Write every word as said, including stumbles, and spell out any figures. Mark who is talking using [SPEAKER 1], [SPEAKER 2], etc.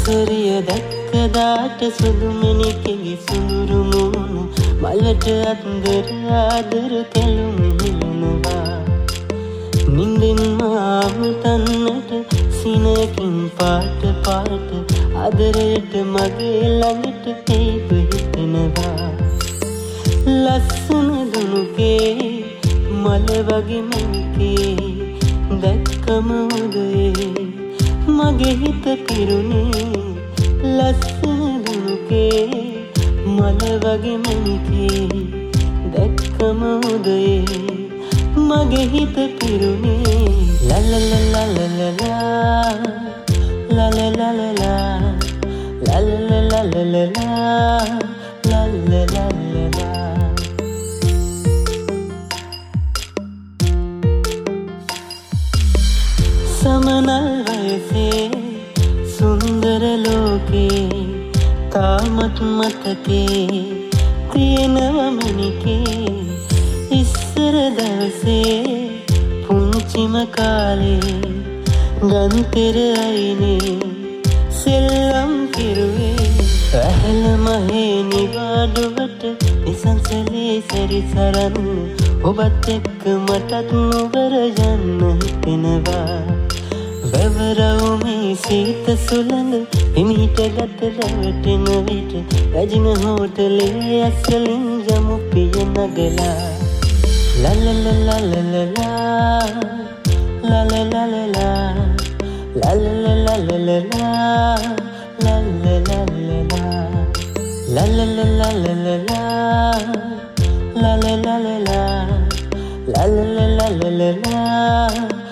[SPEAKER 1] සුන්දරිය දැක්කදාට සුදුමනිකෙගේ සුඳුරු මූණ මලට අත්දර ආදර කැලුම් හිලනවා. නින්දෙන් මාව තන්නට සිනකින් පාට පාට ආදරයට මගේ ළඟට තේප හිතෙනවා. ලස්සන දුනුකේ මල වගේ මැනිකේ දැක්කම උදේ මගේ හිත පිරුණේ. ලස්සන දුනුකේ මල වගේ මැනිකේ දැක්කම උදේ මගේ හිත පිරුණේ. ලලලලලලලා ලලලලලා ලලලලලලා ලලලලලා. සමනල් වයසේ සුන්දර ලෝකේ තාමත් මතකේ තියෙනවා මැනිකේ. ඉස්සර දවසේ පුංචිම කාලේ ගන්තර අයිනේ සෙල්ලම් කිරුවේ. ඇහැල මහේ නිවාඩුවට නිසංසලේ සැරිසරන්න ඔබත් එක්ක මටත් නොබර යන්න හිතෙනවා. වැවරවුමේ සීත සුළඟ හිමිට ගත රැවටෙන විට රැජින හෝටලේ ඇසලින් යමු පිය නගලා. ලලලලලලලා ලලලලලා ලලලලලලා ලලලලලා ලලලලලලා ලලලලලා ලලලලලලා